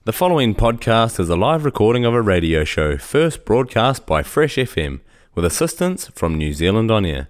The following podcast is a live recording of a radio show first broadcast by Fresh FM with assistance from New Zealand On Air.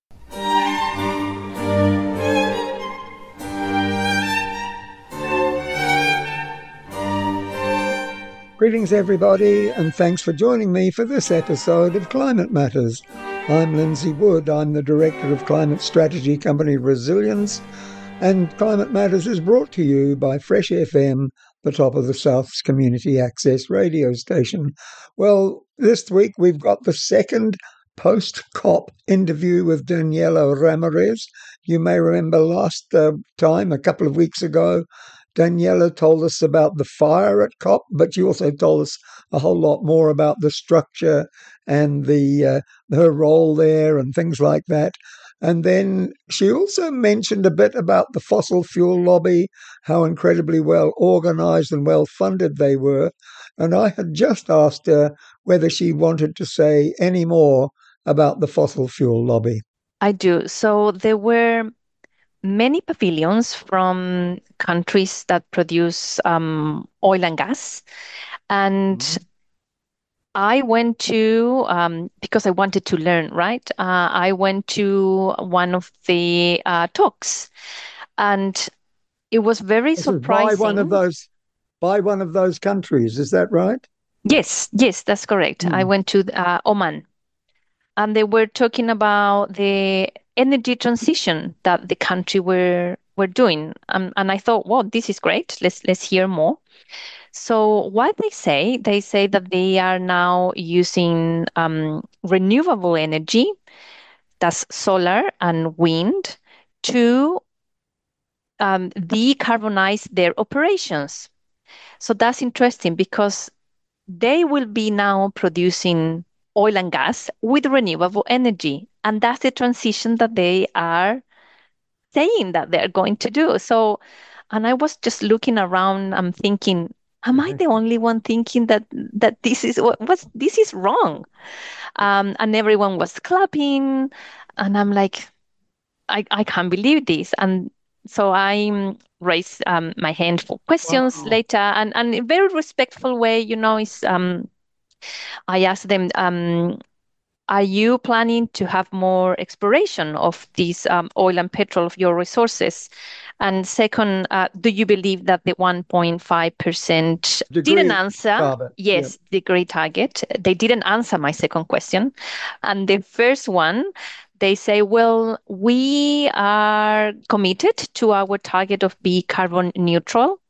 Greetings everybody, and thanks for joining me for this episode of Climate Matters. I'm Lindsay Wood. I'm the Director of Climate Strategy Company Resilience, and Climate Matters is brought to you by Fresh FM, the top of the South's community access radio station. Well, this week we've got the second post-COP interview with Daniela Ramirez. You may remember last time, a couple of weeks ago, Daniela told us about the fire at COP, but she also told us a whole lot more about the structure and her role there and things like that. And then she also mentioned a bit about the fossil fuel lobby, how incredibly well organized and well funded they were. And I had just asked her whether she wanted to say any more about the fossil fuel lobby. I do. So there were many pavilions from countries that produce oil and gas. And I went to, because I wanted to learn, right? I went to one of the talks, and it was very surprising. By one of those countries, is that right? Yes, that's correct. I went to Oman, and they were talking about the energy transition that the country were doing, and I thought, well, this is great. Let's hear more. So what they say that they are now using renewable energy, that's solar and wind, to decarbonize their operations. So that's interesting because they will be now producing oil and gas with renewable energy. And that's the transition that they are saying that they're going to do. So, and I was just looking around, I'm thinking, am I the only one thinking that this is this is wrong? And everyone was clapping, and I'm like, I can't believe this. And so I raised my hand for questions later, and in a very respectful way, is I asked them, are you planning to have more exploration of these oil and petrol of your resources? And second, do you believe that the 1.5% didn't answer? Target. Yes, degree target. They didn't answer my second question. And the first one, they say, well, we are committed to our target of being carbon neutral.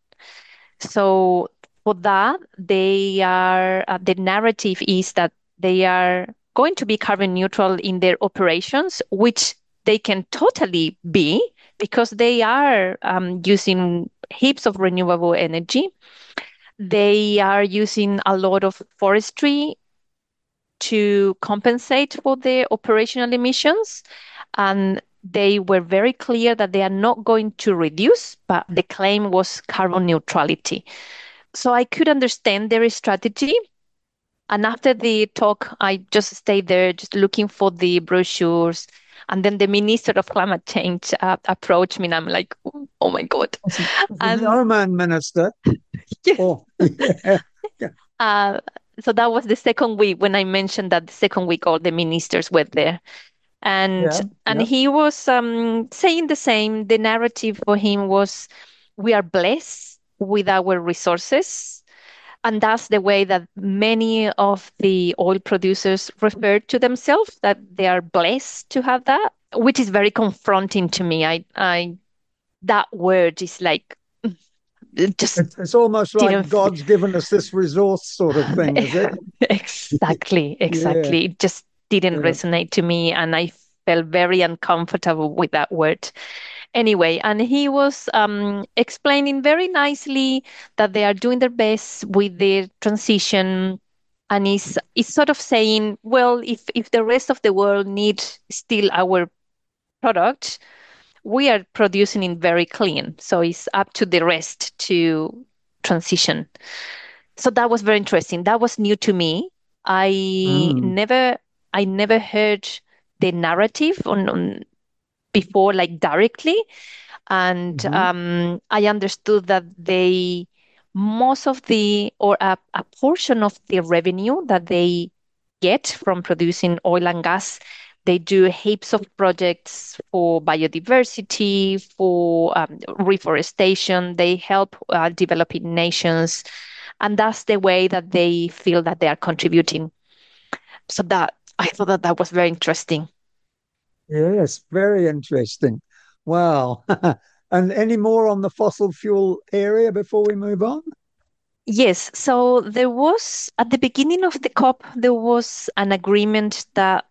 So for that, they are, the narrative is that they are going to be carbon neutral in their operations, which they can totally be because they are using heaps of renewable energy. They are using a lot of forestry to compensate for the operational emissions. And they were very clear that they are not going to reduce, but the claim was carbon neutrality. So I could understand their strategy. And after the talk, I just stayed there, just looking for the brochures. And then the Minister of Climate Change approached me, and I'm like, oh my God. The Oman minister. Yes. Oh, yeah. So that was the second week when I mentioned that the second week all the ministers were there. And he was saying the same. The narrative for him was, we are blessed with our resources. And that's the way that many of the oil producers refer to themselves, that they are blessed to have that, which is very confronting to me. I that word is like, it's almost like God's given us this resource sort of thing, is it? Exactly. It just didn't resonate to me, and I felt very uncomfortable with that word. Anyway, and he was explaining very nicely that they are doing their best with the transition, and he's sort of saying, well, if the rest of the world needs still our product, we are producing it very clean. So it's up to the rest to transition. So that was very interesting. That was new to me. I never heard the narrative on before, like directly. And I understood that they most of a portion of the revenue that they get from producing oil and gas. They do heaps of projects for biodiversity, for reforestation. They help developing nations, and that's the way that they feel that they are contributing. So that I thought that that was very interesting. Yes, very interesting. Wow. And any more on the fossil fuel area before we move on? Yes, so there was at the beginning of the COP, there was an agreement that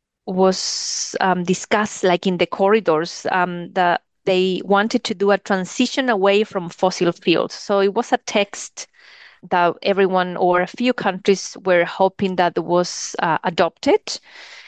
was discussed, like in the corridors, that they wanted to do a transition away from fossil fuels. So it was a text that everyone or a few countries were hoping that was adopted,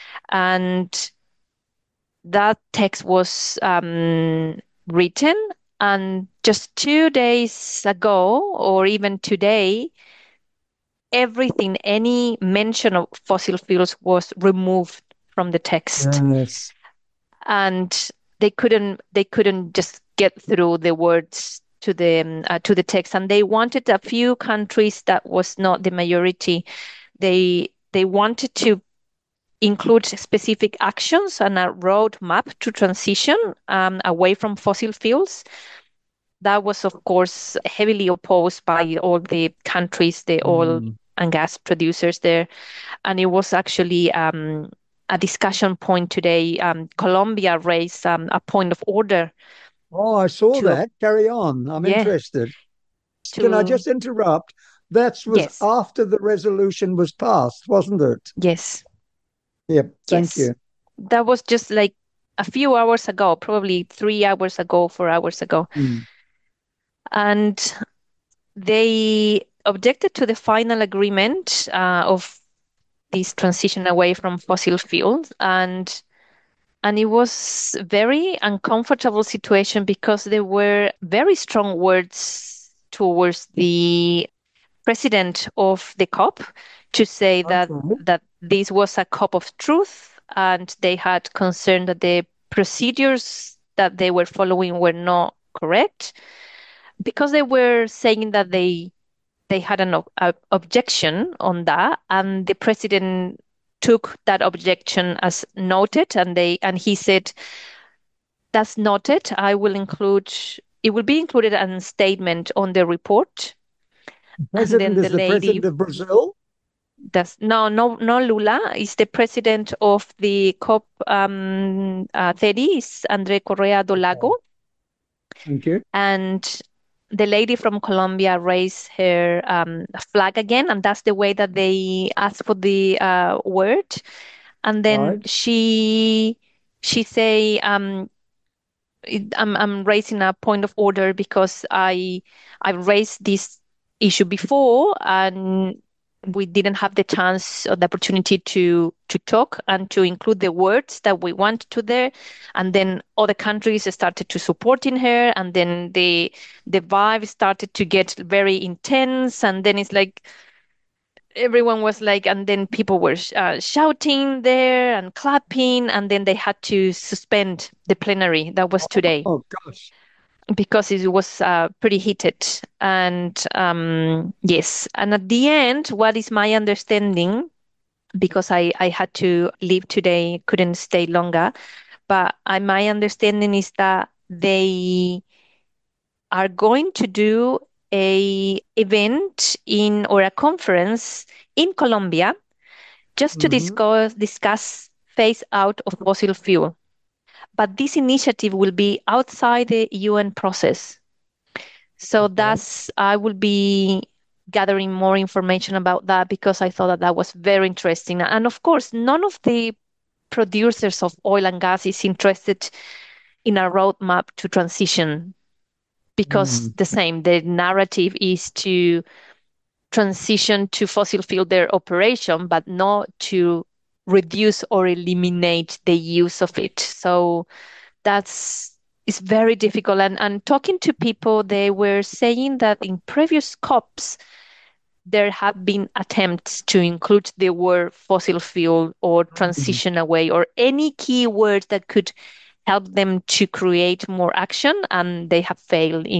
and that text was written. And just 2 days ago, or even today, everything, any mention of fossil fuels was removed from the text, Yes. and they couldn't just get through the words to the text, and they wanted a few countries that was not the majority. They wanted to include specific actions and a roadmap to transition away from fossil fuels. That was, of course, heavily opposed by all the countries, the oil Mm. and gas producers there. And it was actually a discussion point today. Colombia raised a point of order Oh, I saw to, that. Carry on. I'm yeah, interested. Can I to, just interrupt? That was yes, after the resolution was passed, wasn't it? yes, Yep. Thank yes. you. That was just like a few hours ago, probably 3 hours ago, 4 hours ago. Mm. And they objected to the final agreement of this transition away from fossil fuels, and it was very uncomfortable situation because there were very strong words towards the president of the COP to say that Okay. this was a COP of truth, and they had concern that the procedures that they were following were not correct, because they were saying that they had an objection on that, and the president took that objection as noted, and he said, "That's noted. I will include it will be included as a statement on the report." And President then the is the lady, president of Brazil. that's no Lula is the president of the COP 30, is Andre Correa do Okay. Lago, Thank you. and the lady from Colombia raised her flag again, and that's the way that they asked for the word. And then Right. she say, I'm raising a point of order because I've raised this issue before, and we didn't have the chance or the opportunity to talk and to include the words that we want to there. And then other countries started to supporting her, and then the vibe started to get very intense, and then it's like everyone was like, and then people were shouting there and clapping, and then they had to suspend the plenary. That was today Oh gosh. because it was pretty heated. And yes, and at the end, what is my understanding? Because I had to leave today, couldn't stay longer. But my understanding is that they are going to do a event in or a conference in Colombia just to Hmm. discuss phase out of fossil fuel. But this initiative will be outside the UN process. So Okay. that's I will be gathering more information about that because I thought that that was very interesting. And of course, none of the producers of oil and gas is interested in a roadmap to transition, because Mm. the same, the narrative is to transition to fossil fuel their operation, but not to reduce or eliminate the use of it. So that's it's very difficult. And talking to people, they were saying that in previous COPs, there have been attempts to include the word fossil fuel or Mm. transition away or any key words that could help them to create more action, and they have failed in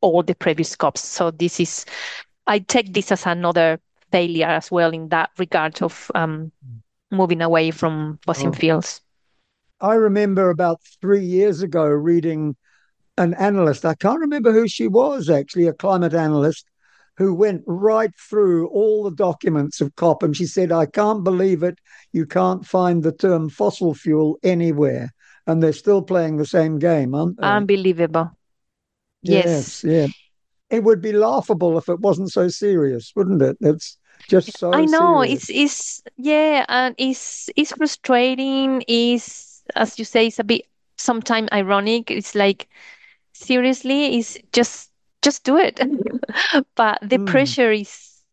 all the previous COPs. So I take this as another failure as well in that regard of moving away from fossil fuels. I remember about 3 years ago reading an analyst. I can't remember who she was, actually, a climate analyst who went right through all the documents of COP, and she said, I can't believe it. You can't find the term fossil fuel anywhere. And they're still playing the same game, aren't they? Unbelievable. Yes. Yeah. It would be laughable if it wasn't so serious, wouldn't it? It's just so I know serious. it's yeah, and it's frustrating. Is, as you say, it's a bit sometimes ironic. It's like, seriously, is just do it. But the pressure is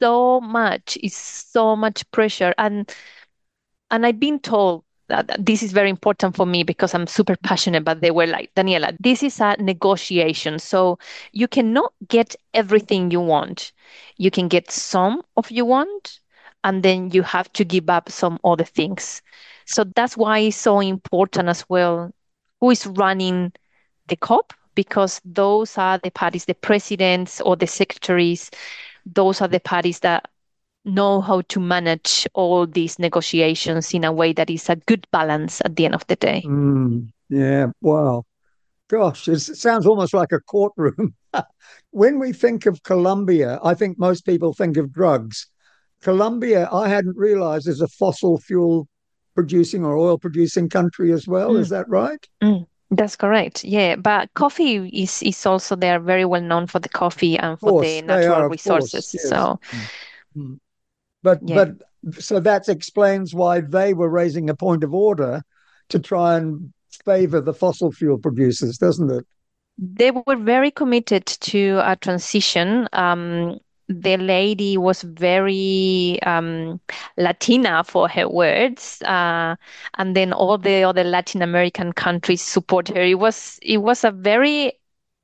so much pressure, and I've been told that this is very important for me because I'm super passionate, but they were like, Daniela, this is a negotiation. So you cannot get everything you want. You can get some of you want, and then you have to give up some other things. So that's why it's so important as well who is running the COP, because those are the parties, the presidents or the secretaries, those are the parties that know how to manage all these negotiations in a way that is a good balance at the end of the day. Yeah, wow. Gosh, it sounds almost like a courtroom. When we think of Colombia, I think most people think of drugs. Colombia, I hadn't realized, is a fossil fuel producing or oil producing country as well. Is that right? That's correct. Yeah, but coffee is also, they are very well known for the coffee and Of for the course, they natural are, of resources. course, yes. So Mm. But yeah, so that explains why they were raising a point of order to try and favor the fossil fuel producers, doesn't it? they were very committed to a transition. The lady was very Latina for her words, and then all the other Latin American countries support her. It was a very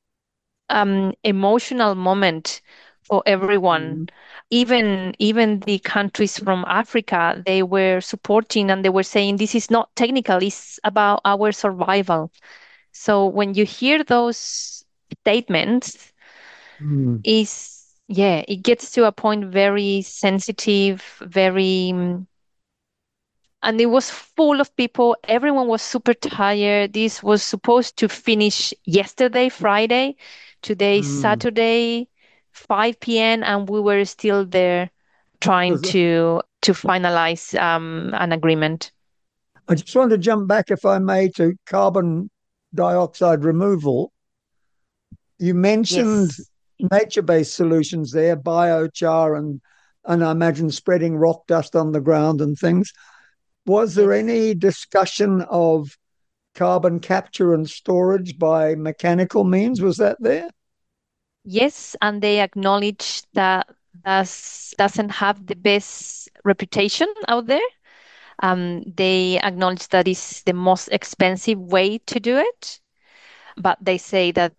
emotional moment for everyone. Mm. Even the countries from Africa, they were supporting and they were saying this is not technical, it's about our survival. So when you hear those statements, Mm. is yeah, it gets to a point very sensitive, very and it was full of people. Everyone was super tired. This was supposed to finish yesterday, Friday. Today, Mm. Saturday, 5 p.m., and we were still there trying There's to finalize an agreement. I just want to jump back, if I may, to carbon dioxide removal. You mentioned Yes. nature-based solutions there, biochar and I imagine spreading rock dust on the ground and things. Was there Yes. any discussion of carbon capture and storage by mechanical means? Was that there? Yes, and they acknowledge that doesn't have the best reputation out there. They acknowledge that is the most expensive way to do it, but they say that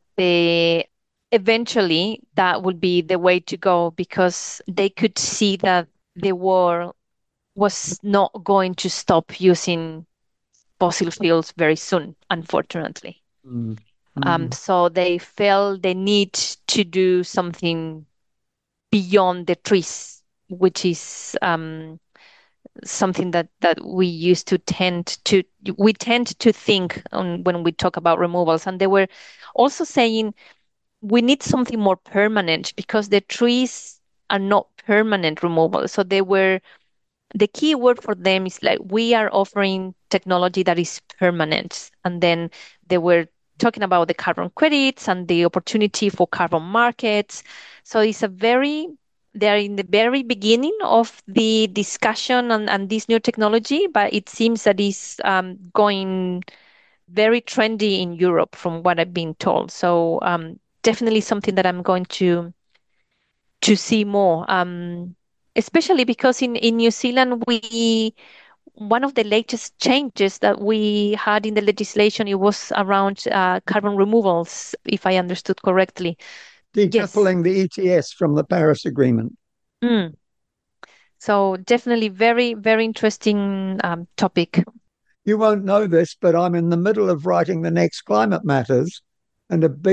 eventually that would be the way to go because they could see that the world was not going to stop using fossil fuels very soon, unfortunately. Mm. Mm. So they felt the need to do something beyond the trees, which is something that we tend to think on when we talk about removals. And they were also saying we need something more permanent because the trees are not permanent removal. So the key word for them is like we are offering technology that is permanent. And then they were talking about the carbon credits and the opportunity for carbon markets. So they're in the very beginning of the discussion and this new technology, but it seems that it's going very trendy in Europe from what I've been told. So definitely something that I'm going to see more. Especially because in New Zealand, one of the latest changes that we had in the legislation, it was around carbon removals, if I understood correctly. Yes. Decoupling the ETS from the Paris Agreement. Mm. So definitely very, very interesting topic. You won't know this, but I'm in the middle of writing the next Climate Matters, and a big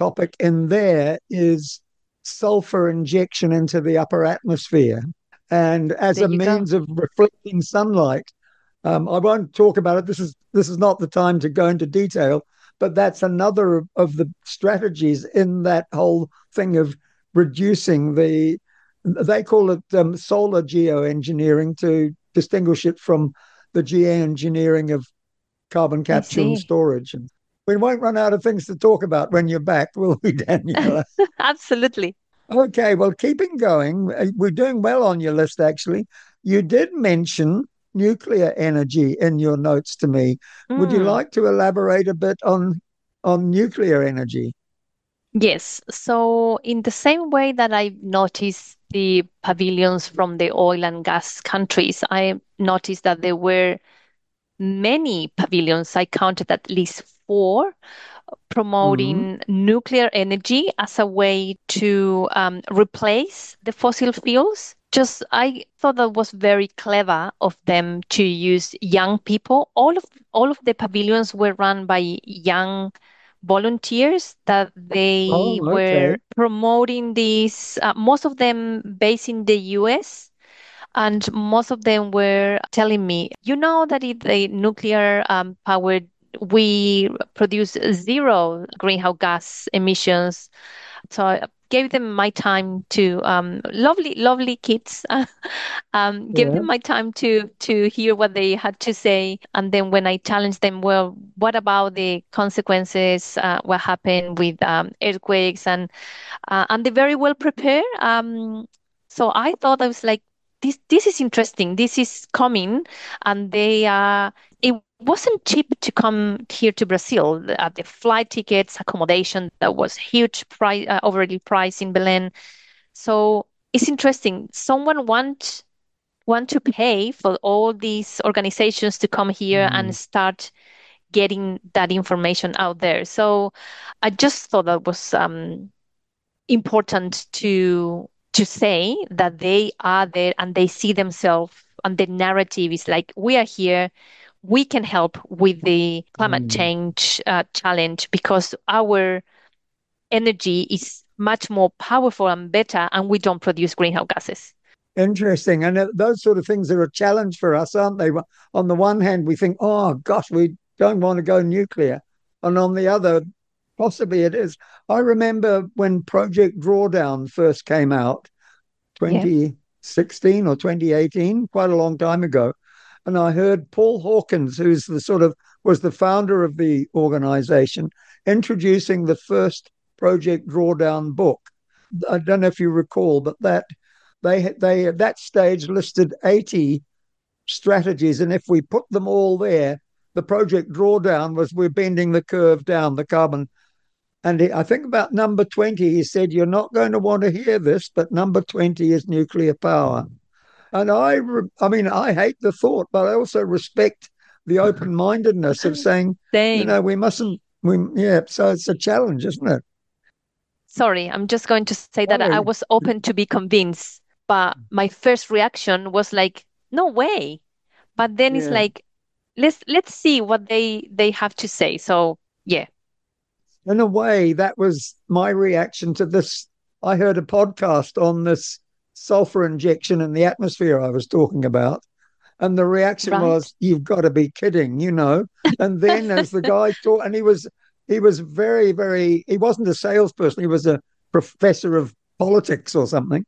topic in there is sulfur injection into the upper atmosphere. And as There a you go. means of reflecting sunlight, I won't talk about it. This is not the time to go into detail, but that's another of the strategies in that whole thing of reducing the. They call it solar geoengineering to distinguish it from the geoengineering of carbon I capture and see. storage. And we won't run out of things to talk about when you're back, will we, Daniela? Absolutely. Okay, well, keeping going, we're doing well on your list, actually. You did mention nuclear energy in your notes to me. Would you Mm. like to elaborate a bit on nuclear energy? Yes. So, in the same way that I noticed the pavilions from the oil and gas countries, I noticed that there were many pavilions. I counted at least four Mm. promoting nuclear energy as a way to replace the fossil fuels. Just, I thought that was very clever of them to use young people. All of the pavilions were run by young volunteers that they Oh, were okay. promoting these, most of them based in the US. And most of them were telling me, you know, that if the nuclear powered, we produce zero greenhouse gas emissions. So I gave them my time to lovely, lovely kids. Gave Yeah. them my time to hear what they had to say, and then when I challenged them, well, what about the consequences? What happened with earthquakes and they're very well prepared. So I thought I was like, this is interesting. This is coming, and they it wasn't cheap to come here to Brazil. The flight tickets, accommodation, that was huge price, already price in Belém. So it's interesting. Someone want to pay for all these organizations to come here Mm. and start getting that information out there. So I just thought that was important to say that they are there and they see themselves, and the narrative is like, we are here, we can help with the climate Mm. change challenge because our energy is much more powerful and better, and we don't produce greenhouse gases. Interesting. And those sort of things are a challenge for us, aren't they? On the one hand, we think, oh, gosh, we don't want to go nuclear. And on the other, possibly it is. I remember when Project Drawdown first came out, Yeah. 2016 or 2018, quite a long time ago. And I heard Paul Hawkins, who's the sort of was the founder of the organization, introducing the first Project Drawdown book. I don't know if you recall, but that they at that stage listed 80 strategies, and if we put them all there, the Project Drawdown was we're bending the curve down, the carbon. And I think about number 20, he said, you're not going to want to hear this, but number 20 is nuclear power. And I mean, I hate the thought, but I also respect the open mindedness of saying, Same. we mustn't, yeah, so it's a challenge, isn't it? Sorry, I'm just going to say that I Sorry. was open to be convinced, but my first reaction was like, no way. But then it's Yeah. like, let's see what they have to say. So yeah. In a way, that was my reaction to this. I heard a podcast on this sulfur injection in the atmosphere I was talking about. And the reaction Right. was, you've got to be kidding. And then as the guy talked, and he was very, very, he wasn't a salesperson, he was a professor of politics or something.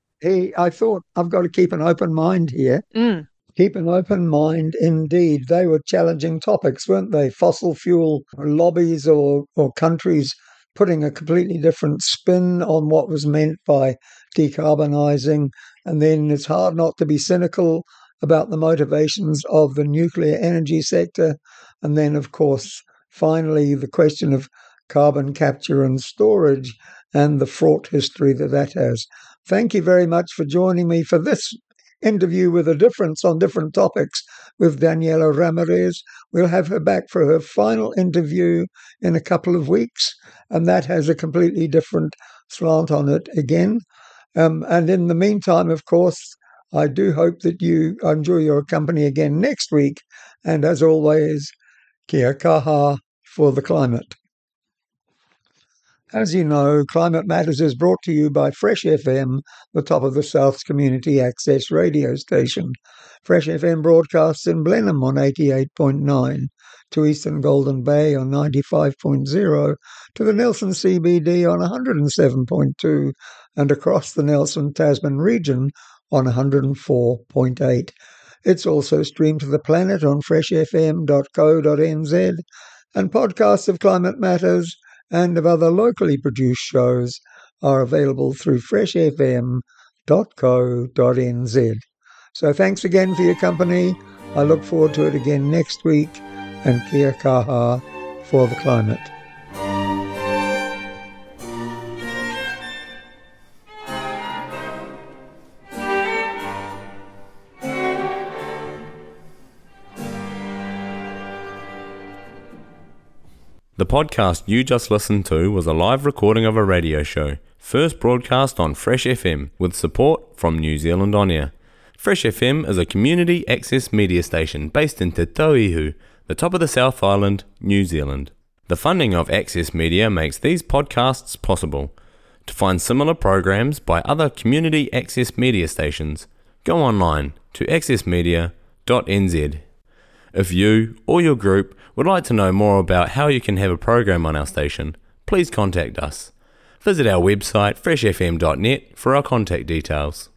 I thought, I've got to keep an open mind here. Mm, Keep an open mind indeed. They were challenging topics, weren't they? Fossil fuel lobbies or countries putting a completely different spin on what was meant by decarbonising. And then it's hard not to be cynical about the motivations of the nuclear energy sector. And then, of course, finally, the question of carbon capture and storage and the fraught history that has. Thank you very much for joining me for this interview with a difference on different topics with Daniela Ramirez. We'll have her back for her final interview in a couple of weeks, and that has a completely different slant on it again. And in the meantime, of course, I do hope that you enjoy your company again next week. And as always, kia kaha for the climate. As you know, Climate Matters is brought to you by Fresh FM, the top of the South's community access radio station. Fresh FM broadcasts in Blenheim on 88.9, to Eastern Golden Bay on 95.0, to the Nelson CBD on 107.2, and across the Nelson Tasman region on 104.8. It's also streamed to the planet on freshfm.co.nz, and podcasts of Climate Matters and of other locally produced shows are available through freshfm.co.nz. So thanks again for your company. I look forward to it again next week, and kia kaha for the climate. The podcast you just listened to was a live recording of a radio show, first broadcast on Fresh FM with support from New Zealand On Air. Fresh FM is a community access media station based in Te Tauihu, the top of the South Island, New Zealand. The funding of Access Media makes these podcasts possible. To find similar programs by other community access media stations, go online to accessmedia.nz. If you or your group would like to know more about how you can have a program on our station, please contact us. Visit our website freshfm.net for our contact details.